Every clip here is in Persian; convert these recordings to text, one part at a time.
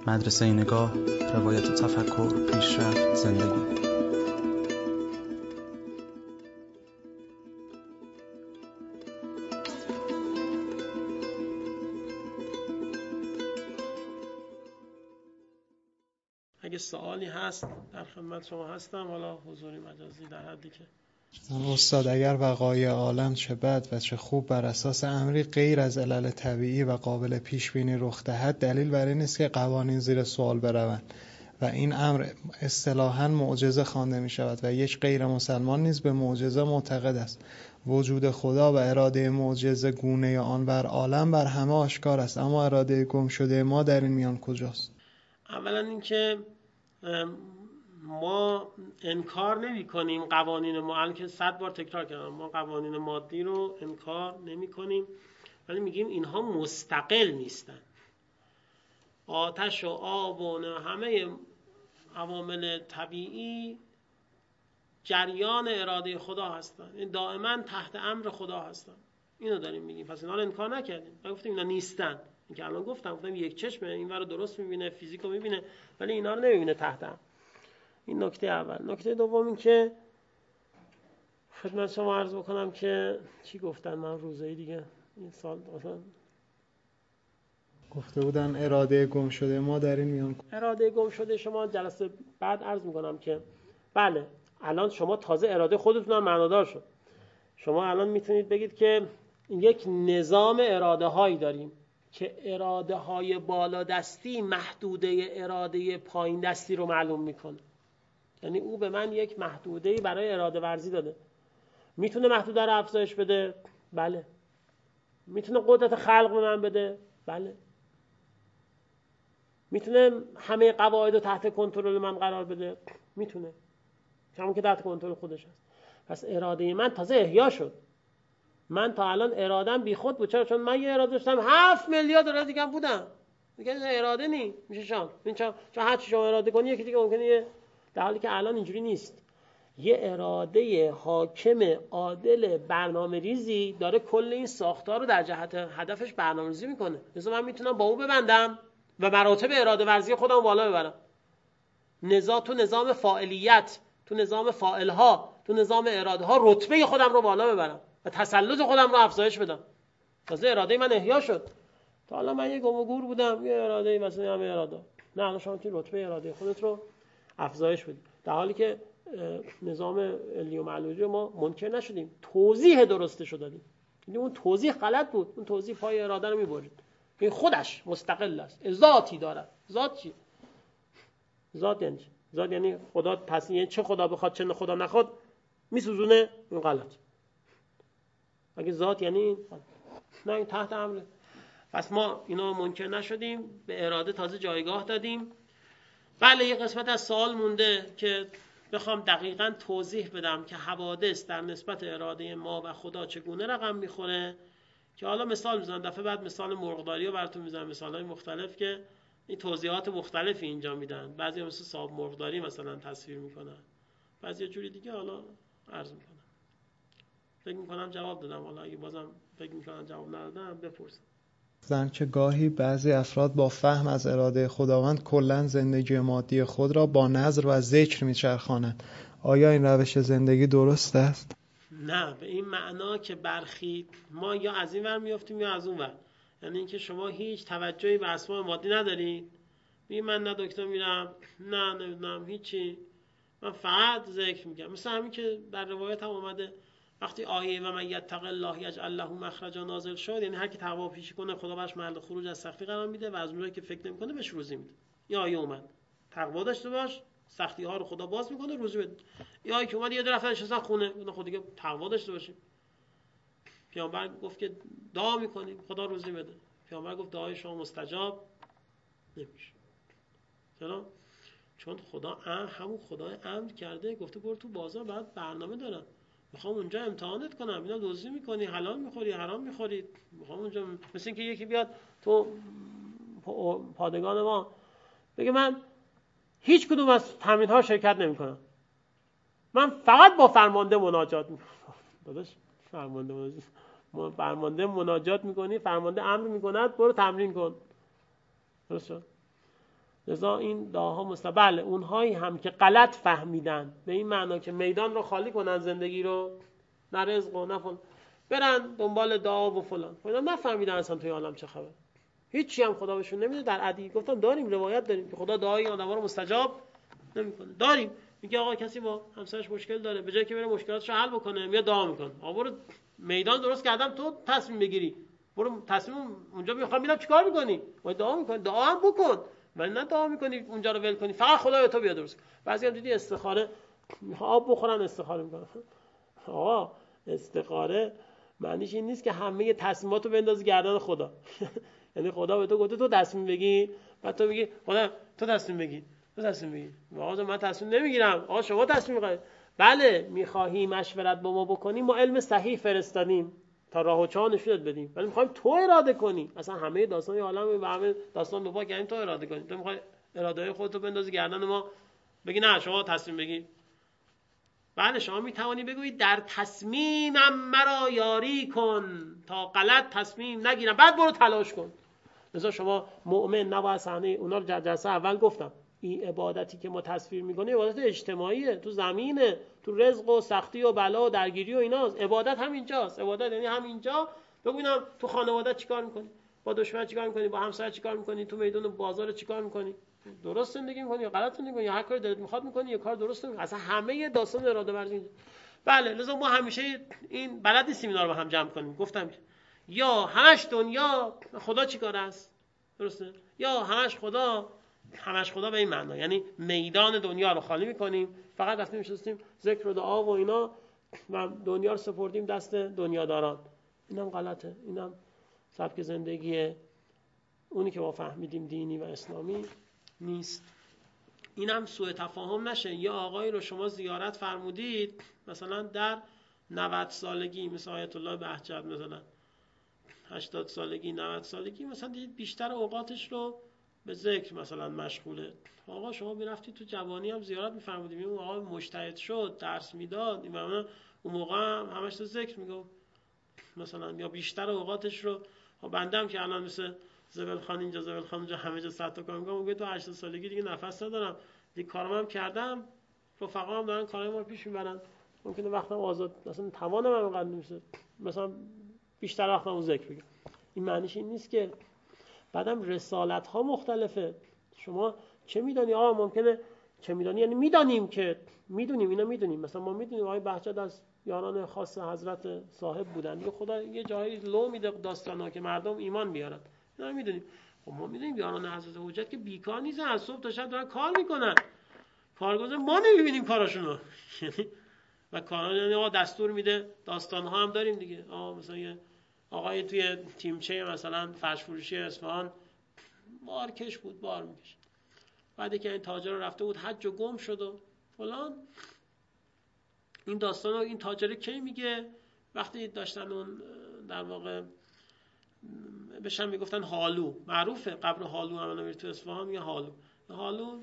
مدرسه نگاه، روایت تفکر، پیشرفت، زندگی. اگه سوالی هست در خدمت شما هستم، حالا حضوری مجازی در حدی که استاد، اگر وقایع عالم چه بد و چه خوب بر اساس امری غیر از علل طبیعی و قابل پیش بینی رخ دهد، دلیل بر این نیست که قوانین زیر سوال بروند و این امر اصطلاحاً معجزه خوانده می شود و یک غیر مسلمان نیز به معجزه معتقد است. وجود خدا و اراده معجزه گونه آن بر عالم بر همه آشکار است، اما اراده گم شده ما در این میان کجاست؟ اولا اینکه ما انکار نمی کنیم قوانین ما، الان که 100 بار تکرار کردم، ما قوانین مادی رو انکار نمی کنیم، ولی میگیم اینها مستقل نیستن. آتش و آب و همه عوامل طبیعی جریان اراده خدا هستن، این دائما تحت امر خدا هستن. اینو داریم میگیم، پس اینا رو انکار نکردیم. ما گفتیم اینا نیستن، این که الان گفتم یک چشمه اینور رو درست میبینه، فیزیکو میبینه، ولی اینا رو نمیبینه تحت امر. این نکته اول. نکته دوم این که خدمت شما عرض بکنم که چی گفتن، من روزایی دیگه این سال مثلا گفته بودن اراده گم شده ما در این میان. اراده گم شده شما جلسه بعد عرض میکنم که بله، الان شما تازه اراده خودتون هم معنادار شد. شما الان میتونید بگید که یک نظام اراده هایی داریم که اراده های بالا دستی محدوده اراده پایین دستی رو معلوم میکنه. یعنی او به من یک محدوده برای اراده ورزی داده. میتونه محدوده رو افزایش بده؟ بله. میتونه قدرت خلق به من بده؟ بله. میتونه همه قواعد رو تحت کنترل من قرار بده؟ میتونه. همون که تحت کنترل خودش هست. پس اراده من تازه احیا شد. من تا الان ارادم بی خود بود. چرا؟ چون من یه اراده داشتم 7 میلیارد اراده دیگه بودم. دیگه اراده نی میشه شام. چون هر چی شما اراده کنی یکی دیگه ممکنه، در حالی که الان اینجوری نیست. یه اراده حاکم عادل برنامه ریزی داره کل این ساختار رو در جهت هدفش برنامه ریزی میکنه. لذا من میتونم با او ببندم و مراتب اراده ورزی خودم بالا ببرم. تو نظام فاعلیت، تو نظام فاعلها، تو نظام اراده ها رتبه خودم رو بالا ببرم و تسلط خودم رو افزایش بدم. تازه اراده من احیا شد. تا حالا من یه گم و گور بودم، یه اراده مثلا همه اراده. نه، الان شما میتونید رتبه اراده خودت رو افزایش بدید. در حالی که نظام علی و معلولی ما منکر نشدیم، توضیح درستش رو دادیم. یعنی اون توضیح غلط بود، اون توضیح پای اراده رو میبرید. این خودش مستقل است، ذاتی دارد. ذات چی؟ ذات یعنی چی؟ ذات یعنی خدا تصنیه، چه خدا بخواد چه خدا نخواد میسوزونه. این غلط. اگه ذات یعنی نه، این تحت امره. پس ما اینا منکر نشدیم، به اراده تازه جایگاه دادیم. بله، یه قسمت از سوال مونده که بخوام دقیقاً توضیح بدم که حوادث در نسبت اراده ما و خدا چگونه رقم میخوره، که حالا مثال میزنم، دفعه بعد مثال مرغداری رو براتون میزنم، مثالهای مختلف که این توضیحات مختلفی اینجا میدن. بعضی مثل صاحب مرغداری مثلا تصویر میکنن، بعضی جوری دیگه. حالا عرض میکنم، فکر میکنم جواب دادم. حالا اگه بازم فکر میکنم جواب ندادم بپرسید. زن که گاهی بعضی افراد با فهم از اراده خداوند کلاً زندگی مادی خود را با نظر و ذکر میچرخانند. آیا این روش زندگی درست است؟ نه، به این معنا که برخی ما یا از این ور میافتیم یا از اون ور. یعنی اینکه شما هیچ توجهی به اسباب مادی ندارید، میگی من نه دکتر میرم، نه نمیدونم هیچی، من فقط ذکر میگم. مثل همین که در روایت هم اومده وقتی آیه و من یتق الله یجعل له مخرجا نازل شد، یعنی هر کی تقوا پیشه کنه خدا براش محل خروج از سختی قرار میده و از اونجایی که فکر نمیکنه بهش روزی میده. این آیه اومد تقوا داشته باش، سختی ها رو خدا باز میکنه، روزی بده. این آیه که اومد یه دفعه نشستن خونه، اون خود دیگه تقوا داشته باشیم. پیامبر گفت که دعا میکنیم خدا روزی بده. پیامبر گفت دعای شما مستجاب نمیشه. چرا؟ چون خدا همون خدای امر کرده، گفته برو تو بازار بعد برنامه دارم، میخوام اونجا امتحانت کنم، اینا دزدی میکنی، حلال میخوری، حرام میخوری، میخوام اونجا. مثل اینکه یکی بیاد تو پادگان ما بگه من هیچ کدوم از تمرین‌ها شرکت نمیکنم، من فقط با فرمانده مناجات میکنم. داداش فرمانده مناجات میکنی، فرمانده امر میکند برو تمرین کن. درست شد؟ لذا این دعاها بله اونهایی هم که غلط فهمیدن به این معنا که میدان رو خالی کنن زندگی رو، نه رزق و نه فلان، برن دنبال دعا و فلان، نفهمیدن اصلا توی عالم چه خبر، هیچی هم خدا بهشون نمیده. در عدی گفتم داریم روایت داریم که خدا دعای آدم‌ها رو مستجاب نمیکنه. داریم میگه آقا کسی با همسرش مشکل داره، به جای که بره مشکلاتش رو حل بکنه میاد دعا میکنه. آقا برو میدان درست کردم تو تصمیم بگیری، برو تصمیم اونجا میخوام ببینم چیکار میکنی، باید دعا میکنی، دعا هم بکن، ولی نه دعا میکنی اونجا رو ول کنی فقط خدا به تو بیاد درست. بعضی هم دیدی استخاره میخوام آب بخورن استخاره میکنن. آقا استخاره معنیش این نیست که همه تصمیماتو بندازی گردن خدا. یعنی خدا به تو گفته تو تصمیم بگی، بعد تو میگی خدا تو تصمیم بگی، تو تصمیم بگی. آقا من تصمیم نمیگیرم، آقا شما تصمیم میگیرید. بله میخواهی مشورت با ما بکنی، ما علم صحیح فرستادیم تا راه و چاه نشونت بدیم، ولی میخوایم تو اراده کنی. اصلا همه داستان عالم و همه داستان به پا کردیم تو اراده کنی. تو میخوای اراده خودت رو بندازی گردن ما، بگی نه شما تصمیم بگی. بله شما میتوانی بگویید در تصمیمم مرا یاری کن تا غلط تصمیم نگیرم، بعد برو تلاش کن. لذا شما مؤمن نباید صحنه اونا رو جلسه اول گفتم، این عبادتی که ما تصویر میکنیم عبادت اجتماعیه، تو زمینه، تو رزق و سختی و بلا و درگیری و ایناست. عبادت همینجاست. عبادت یعنی همینجا ببینم تو خانواده چیکار میکنی، با دشمن چیکار میکنی، با همسر چیکار میکنی، تو میدون بازار چیکار میکنی، درست زندگی میکنی یا غلط زندگی میکنی، یا هر کاری دلت میخواد میکنی یا کار درست میکنی. اصلا همه داستان اراده ورزی. بله لذا ما همیشه این بلد نیستیم اینا رو با هم جمع کنیم. گفتم یا همش دنیا خدا چیکار است، درسته، یا همش خدا به این معنا یعنی میدان دنیا رو خالی میکنیم، فقط رفتیم نشستیم ذکر و دعا و اینا و دنیا رو سپردیم دست دنیاداران. اینم غلطه، اینم سبک زندگی اونی که ما فهمیدیم دینی و اسلامی نیست. اینم سوء تفاهم نشه. یا آقایی رو شما زیارت فرمودید مثلا در 90 سالگی، مثل آیت الله بهجت، مثلا 80 سالگی 90 سالگی، مثلا دیدید بیشتر اوقاتش رو به ذکر مثلا مشغوله. آقا شما میرفتید تو جوانی هم زیارت میفرمودید، اون آقا مجتهد شد درس میداد، اون موقع هم همش تو ذکر میگفت مثلا، یا بیشتر اوقاتش رو. بنده هم که الان مثل زبل خان اینجا همه جا 100 تا کار میکنم، میگه تو 80 سالگی دیگه نفس ندارم، دیگه کارم هم کردم، رفقا هم دارن کارای ما رو پیش میبرن، ممکنه وقتم آزاد مثلا توانم هم اینقدر نمیشه مثلا بیشتر وقتم رو ذکر بگم. این معنیش این نیست که بعدم رسالت ها مختلفه. شما چه میدانی؟ ممکنه چه میدانی یعنی میدانیم که میدونیم، اینا میدونیم، مثلا ما میدونیم آقای بهجت از یاران خاص حضرت صاحب بودن، دیگه خدا یه جایی لو میده داستانا که مردم ایمان بیارن، اینا میدونیم. خب ما میدونیم یاران حضرت حجت که بیکار نیستن، از صبح تا شب دارن کار میکنن، کارگزار ما نمیبینیم کاراشونو. و کارا یعنی آقا دستور میده، داستان ها هم داریم دیگه. مثلا یه آقای توی تیمچه مثلا فرش فروشی اصفهان بارکش بود، بار میکشید، بعد که این تاجر رفته بود حج و گم شد و فلان. این داستانا این تاجر کی میگه؟ وقتی داشتن اون در واقع بهشن میگفتن حالو، معروفه قبر حالو، هم میره تو اصفهان میگه حالو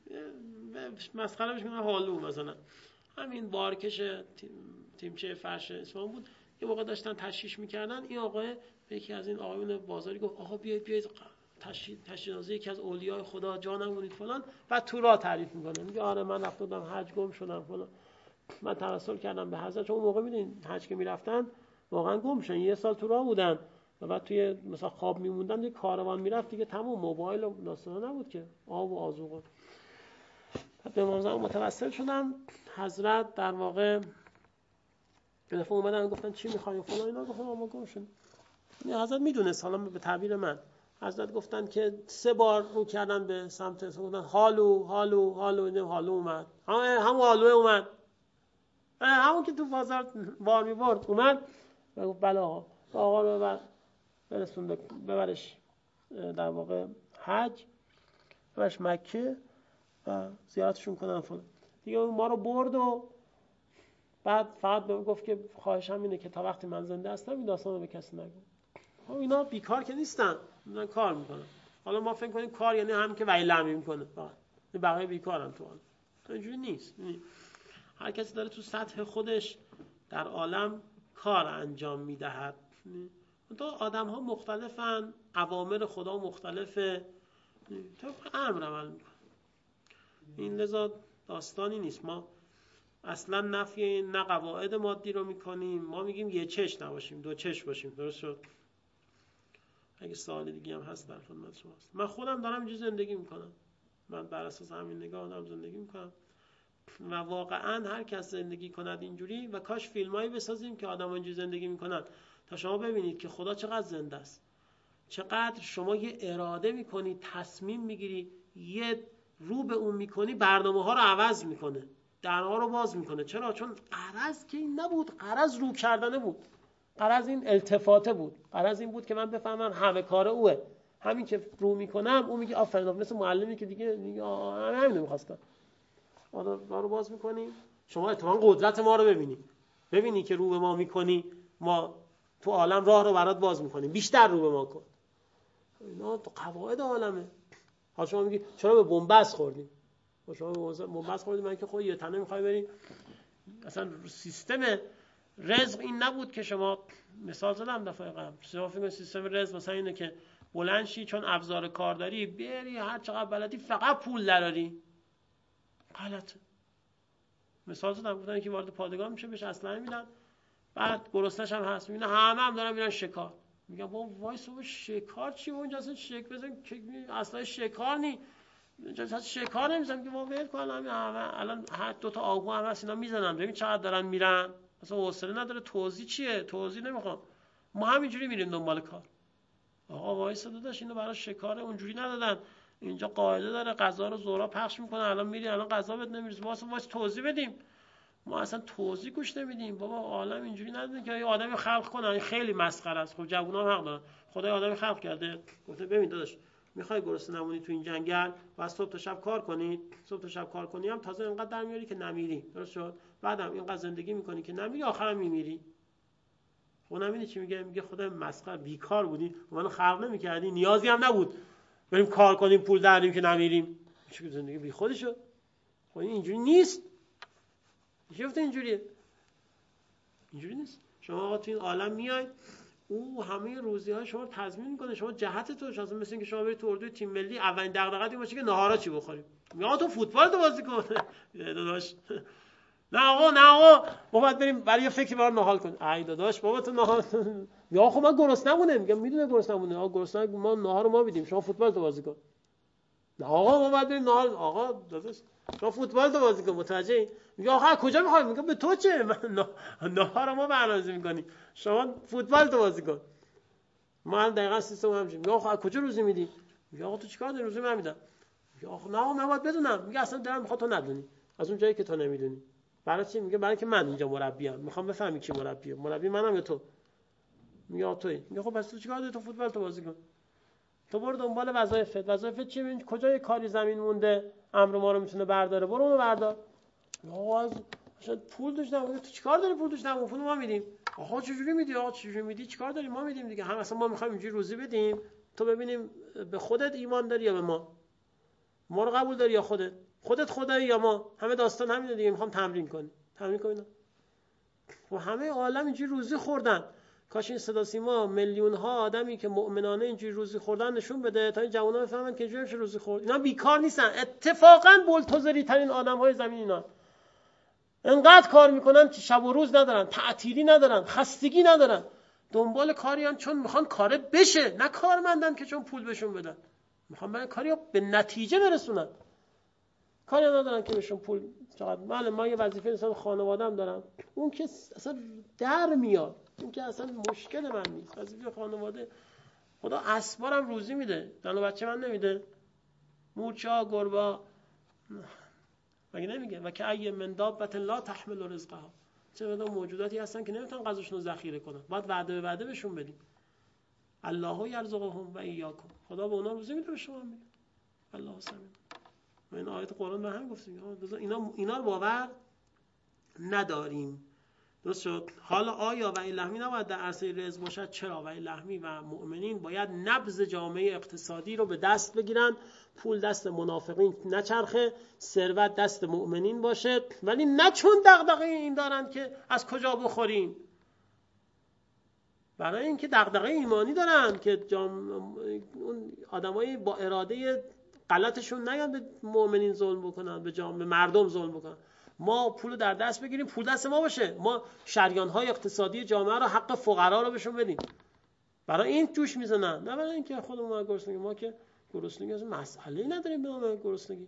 مسخره بهش میگن حالو. مثلا همین بارکش تیمچه فرش اصفهان بود، یه موقع داشتن تشییع میکردن، این آقای به یکی از این آقایون بازاری گفت آقا بیاید تشییع یکی از اولیاء خدا جانمونید فلان. بعد تو راه تعریف میکنه، میگه آره من رفته بودم حج گم شدم فلان، من توسل کردم به حضرت. چون اون موقع میدونید حج که میرفتن واقعا گم شدن، یه سال تو راه بودن و بعد توی مثلا خواب میموندن، یه کاروان میرفت دیگه، تموم موبایل و داستانا نبود که، آب و آذوقه. به امام زمان متوسل شدم، حضرت در واقع یه دفعه اومدن گفتن چی میخوای فلان، اینا گفتن ما گم شدیم. یعنی حضرت میدونست، حالا به تعبیر من حضرت گفتن که 3 بار رو کردن به سمت اسم، گفتن حالو حالو حالو، اینم حالو اومد، همون حالو اومد، همون که تو بازار بار میبرد اومد و گفت بله آقا رو ببر برسون ببرش در واقع حج، ببرش مکه و زیارتشون کنن فلان. دیگه ما رو برد و بعد فقط به گفت که خواهشم اینه که تا وقتی من زنده هستم این داستان رو به کسی نگو. اینا بیکار که نیستن، اینا کار میکنن. حالا ما فکر کنیم کار یعنی همین که ولی لمی میکنه فقط، بقیه بیکارن تو حال. اینجوری نیست. هر کسی داره تو سطح خودش در عالم کار انجام میدهد. تو آدم ها مختلفن، اوامر خدا مختلفه، طبق امر عمل میکنه. این لذا داستانی نیست. ما اصلا نفی نه قواعد مادی رو میکنیم، ما میگیم یه چش نباشیم، دو چش باشیم. درست شد؟ اگه سوال دیگه هم هست در خدمت شماست. من خودم دارم اینجوری زندگی میکنم، من بر اساس همین نگاه دارم زندگی میکنم و واقعا هر کس زندگی کند اینجوری، و کاش فیلمایی بسازیم که آدم اینجوری زندگی میکنن تا شما ببینید که خدا چقدر زنده است، چقدر شما یه اراده میکنی، تصمیم میگیری، یه رو به اون میکنی، برنامه ها رو عوض میکنه، درها رو باز میکنه. چرا؟ چون غرض که این نبود، غرض رو کردنه بود، غرض این التفاته بود، غرض این بود که من بفهمم همه کار اوه، همین که رو میکنم اون میگه آفرین، مثل معلمی که دیگه همین میخواستم. ما رو باز میکنیم، شما اتفاقا قدرت ما رو ببینی که رو به ما میکنی، ما تو عالم راه رو برات باز میکنیم، بیشتر رو به ما کن. اینا تو قواعد عالمه. حالا شما میگی چرا به بنبست خوردیم؟ شما به بنبست خوردیم، من که خود یه تنه میخوای بریم. اصلا سیستم رزق این نبود که شما، مثال زدم دفعه قبل، شما فکر کنید سیستم رزق مثلا اینه که بلند شی چون ابزار کار داری بری هر چقدر بلدی فقط پول دراری. غلطه. مثال زدم، گفتن که وارد پادگان میشه بهش اسلحه میدن، بعد گرسنه‌ش هم هست، میبینه همه دارن میرن شکار، میگم بابا وایس بابا شکار چی؟ اونجا اصلا بزن اسلحه شکار نی، اونجا اصلا شکار نمیزنم که بابا ول کن، همه الان هر دو تا آهو هم هست اینا میزنن، ببین چقدر دارن میرن، اصلا حوصله نداره. توضیح چیه؟ توضیح نمیخوام، ما همینجوری میریم دنبال کار. آقا وایس داداش اینو برای شکار اونجوری ندادن، اینجا قاعده داره غذا رو زورا پخش میکنه، الان میری الان غذا بهت نمیرسه، ما اصلا توضیح بدیم، ما اصلا توضیح گوش نمیدیم. بابا عالم اینجوری نداره که یه آدمی خلق کنه، این خیلی مسخره است. خب جوونا هم حق دارن، خدای آدمی خلق کرده گفته ببین داداش میخوای گرسنه نمونی تو این جنگل و از صبح تا شب کار کنی، صبح تا شب کار کنی هم تازه اینقدر در میاری که نمیری. درست شد؟ بعدم اینقدر زندگی میکنی که نمیری، آخرام میمیری. اونم اینه چی میگه؟ میگه خدای مسخره، بیکار بودی منو خلق نمیکردی، نیازی هم نبود بریم کار کنیم پول دراریم که نمیریم. چه زندگی بیخودی شد. خب اینجوری نیست. چی گفته اینجوریه؟ اینجوری نیست. شما تو این عالم میای، او همه روزی‌های شما رو تضمین میکنه، شما جهت تو اصلا مثل اینکه شما برید تو اردوی تیم ملی اولین دغدغه‌ت این باشه که ناهارا چی بخوریم. میگه تو فوتبال تو بازی کن. داداش نه آقا ما باید بریم برای فکری برای نهار کنیم. ای داداش بابا تو نهار یا خب من گرسنه‌مونه. میگم میدونه گرسنه‌مونه. آقا گرسنه ما نهار ما میدیم، شما فوتبال تو بازی کن. نه آقا ما باید بریم نهار. آقا داداش شما فوتبال تو بازی کن. متوجهی؟ میگه آقا کجا میخوای؟ میگم به تو چه؟ من نهار ما برنامه‌ریزی می‌کنیم، شما فوتبال تو بازی کن. ما هم دقیقاً سیستم همینه. میگه آقا کجا روزی میدی؟ میگه آقا تو چیکار داری؟ روزی من میدم. میگه آقا نه من باید بدونم. میگه اصلا دلم میخواد تو ندونی، از اون جایی که تو نمیدونی. برای چی؟ میگه برای اینکه من اینجا مربیام، میخوام بفهمی کی مربیه، مربی منم یا تو. میگه تویی. میگه خب پس تو چیکار داری؟ تو فوتبال تو بازی کن، تو برو دنبال وظایفت چیه؟ ببین کجا یه کاری زمین مونده امر ما رو میتونه برداره، برو اونو بردار. آقا اصلا پول توش نمونه، تو چیکار داری پول توش نمونه؟ پول ما میدیم. آقا چجوری میدی؟ آقا چجوری میدی؟ چیکار داری؟ ما میدیم دیگه. هم اصلا ما میخوایم اینجوری روزی بدیم تو ببینیم به خودت ایمان داری یا به ما رو قبول داری یا خودت خدایی یا ما. همه داستان همینه دیگه. میخوام تمرین کنیم و همه عالم اینجوری روزی خوردن. کاش این صدا سیما میلیون ها آدمی که مؤمنانه اینجوری روزی خوردن نشون بده تا این جوونا بفهمن که اینجوری روزی خورد. اینا بیکار نیستن، اتفاقا بولتوزری ترین آدم‌های زمین اینا. انقدر کار میکنن که شب و روز ندارن، تعطیلی ندارن، خستگی ندارن، دنبال کاری هم چون میخوان کاره بشه، نه کارمندن که چون پول بهشون بدن، میخوان برای کاری به نتیجه برسونن، کاری ندارن که بهشون پول. چقدر ما یه وظیفه انسان خانواده‌ام دارم، اون که اصلا در میاد، اون که اصلا مشکل من نیست. وظیفه خانواده خدا اسبارم روزی میده، زن و بچه من نمیده؟ مورچه‌ها، گربه‌ها مگه نمیگه و که ای من دابة لا تحمل رزقها؟ چه مقدار موجوداتی هستن که نمیتونن غذاشون رو ذخیره کنن، باید وعده به وعده بهشون بدیم. الله یرزقهم و ایاکم، خدا به اونا روزی میده به شما میده. الله سمین. و این آیت قرآن به هم گفتیم اینا رو باور نداریم. درست شد؟ حالا آیا وحی لحمی نباید در عرصه رزق باشد؟ چرا؟ وحی لحمی و مؤمنین باید نبض جامعه اقتصادی رو به دست بگیرن، پول دست منافقین نچرخه، ثروت دست مؤمنین باشه، ولی نه چون دغدغه این دارن که از کجا بخوریم، برای اینکه دغدغه ایمانی دارن که اون آدمای با اراده غلطشون نگن به مؤمنین ظلم بکنن، به جامعه مردم ظلم بکنن. ما پول در دست بگیریم، پول دست ما باشه، ما شریان‌های اقتصادی جامعه رو، حق فقرا رو بهشون بدیم. برای این جوش میزنن، نه برای اینکه خودمون گرسنگی. ما که گرسنگی اصلا مسئله‌ای نداریم به نام گرسنگی.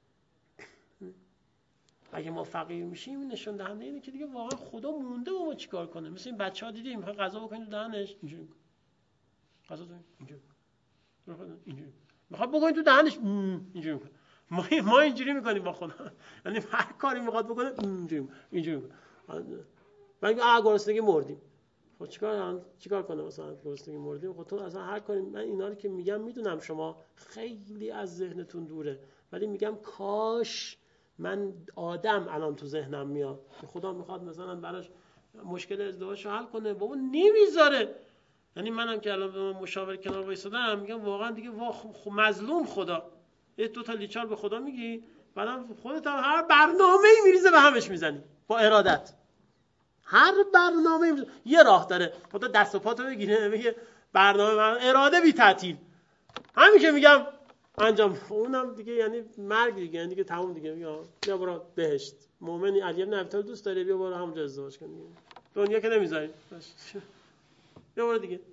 اگه ما فقیر میشیم این نشون دهنده اینه که دیگه واقعا خدا مونده با ما چیکار کنه. مثل این بچه‌ها دیدیم میخوان غذا بکنن تو دهنش اینجوری میکنه، غذا تو اینجوری اینجوری میخواد بکنین تو دهنش اینجوری میکنه. ما اینجوری میکنیم با خدا، یعنی هر کاری میخواد بکنه اینجوری میکنه. من گرسنگی مردیم، خب چیکار کنم مثلا گرسنگی مردیم؟ خب تو اصلا هر کاری، من اینا رو که میگم میدونم شما خیلی از ذهنتون دوره، ولی میگم کاش من آدم الان تو ذهنم میاد که خدا میخواد مثلا براش مشکل ازدواجشو حل کنه، بابا نمیذاره. یعنی منم که الان مشاور کنار وایسادم میگم واقعا دیگه مظلوم خدا. یه دو تا لیچار به خدا میگی، بعدم خودت هم هر برنامه‌ای میریزه به همش میزنی با ارادت. هر برنامه‌ای میریزه. یه راه داره خدا دست و پاتو بگیره میگه برنامه من اراده بی تعطیل. همین که میگم انجام، اونم دیگه یعنی مرگ دیگه، یعنی دیگه تموم دیگه. میگم بیا برو بهشت. مؤمنی علی بن ابی طالب دوست داره، بیا برو همونجا ازدواج کن. دنیا که نمیذاری، بیا برو دیگه.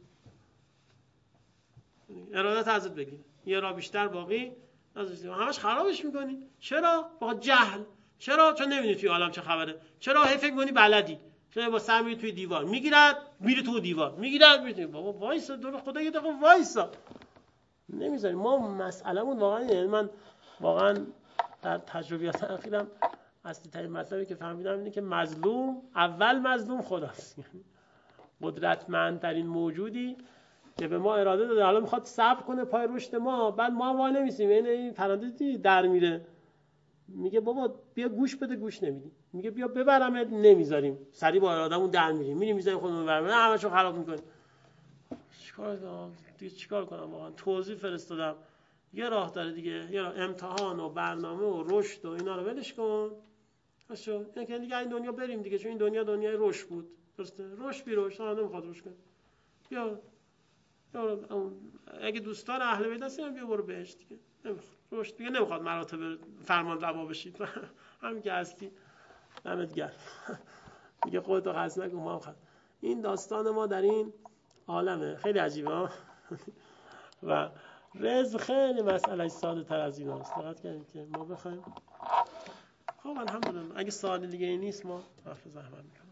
ارادت ازت بگیر، یه راه بیشتر باقی ازش، همش خرابش میکنی. چرا؟ با جهل. چرا؟ چون نمیدونی توی عالم چه خبره. چرا؟ هی فکر می‌کنی بلدی. چرا با سر میری توی دیوار میگیرد، میری تو دیوار میگیرد، میری. بابا وایسا، دور خدا یه دقیقه وایسا. نمیذاری. ما مسئلهمون واقعا، یعنی من واقعا در تجربیات اخیرم اصلی ترین مطلبی که فهمیدم اینه که مظلوم، اول مظلوم خداست. یعنی قدرتمندترین موجودی که به ما اراده داده، حالا میخواد صبر کنه پای رشد ما، بعد ما وای نمیسیم. این پرنده در میره، میگه بابا بیا گوش بده، گوش نمیدی. میگه بیا ببرمت، نمیذاریم. سری با ارادهمون در میریم، میذاریم خودمون ببریم، همشو خراب میکنیم. چیکار کنم دیگه؟ چیکار کنم واقعا؟ توضیح فرستادم. یه راه داره دیگه، یه راه، امتحان و برنامه و رشد و اینا رو ولش کن. باشه، یعنی دیگه این دنیا بریم دیگه، چون این دنیا دنیای رشد بود. درسته؟ رشد بی رشد نمیخواد رشد کنه. بیا اگه دوستان اهل بیت هستن بیا برو بهش دیگه. نمیخواد رشد دیگه، نمیخواد مراتب فرمان روا بشید. همین که هستی دمت گرم. دیگه خودتو خسته نکن، ما هم خسته. این داستان ما در این عالمه خیلی عجیبه و رزق خیلی مسئله ساده تر از این هست. دقت کنید که ما بخوایم. خب الحمدلله، اگه سوال دیگه ای نیست ما حرف زحمت می‌کنیم.